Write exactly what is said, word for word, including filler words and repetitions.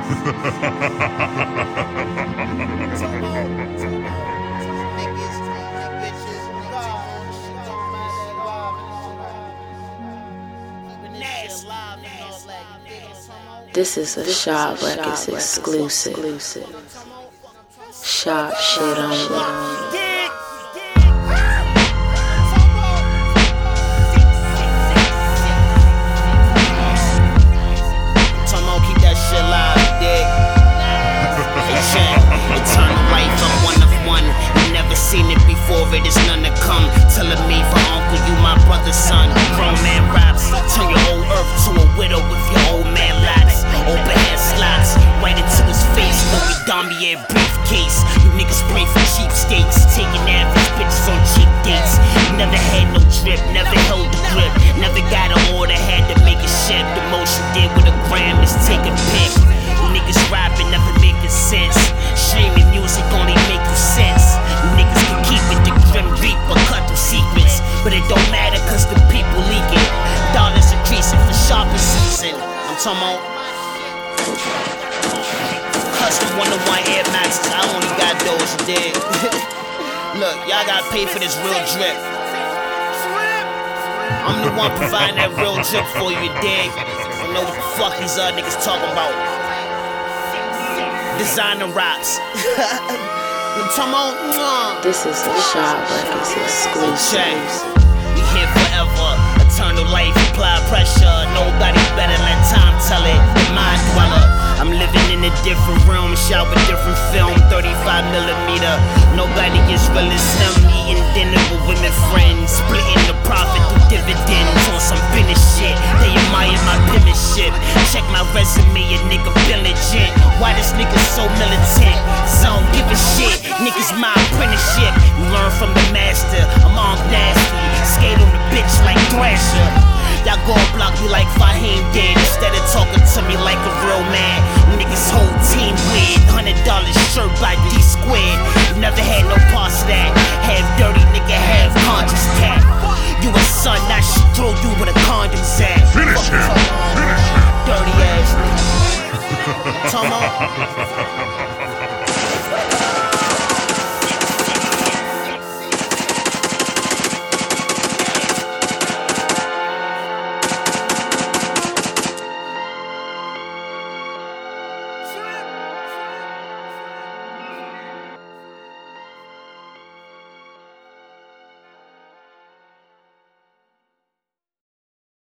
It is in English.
This is a Sharp Records exclusive. Sharp shit only. Seen it before, it is none to come. Telling me for uncle, you my brother's son. Grown man raps, turn your old earth to a widow with your old man locks. Open hand slots, right into his face. Louis Damier briefcase. You niggas pray for cheapskates, taking average bitches on cheap dates. Never had no drip, never held the grip, never got an order, had to make a ship. The most you did with a gram is take a pic. You niggas rapping, never making sense. Streaming music only make you sense. You niggas can keep it, the Grim Reaper cut through secrets, but it don't matter cause the people leak it. Dollars increasing for shopping season. I'm talking about custom one to one Air Maxes. I only got those, you dig? Look, y'all gotta pay for this real drip. I'm the one providing that real drip for you, you dig? I know what the fuck these other niggas talking about. Designer raps. This is a Sharp Records exclusive. We here forever, eternal life, apply pressure. Nobody better, let time tell it. The mind dweller. I'm living in a different realm, shot with different film, thirty-five millimeter. Nobody is real as him. Eating dinner with women friends, splitting the profit through dividends on some business shit. They admire my penmanship. Check my resume, a nigga diligent. Why this nigga so militant? So I don't give a shit. Niggas my apprenticeship. You learn from the master. I'm all nasty. Skate on the bitch like Thrasher. Y'all gon' block me like Fahim did, instead of talking to me like a real man. Niggas whole team weird. Hundred dollars shirt by D squared. Never had no parts of that. Half dirty nigga, half conscious cat. You a son, I should throw you with a condom's at. Finish him. Finish him. Dirty ass nigga. Tomo.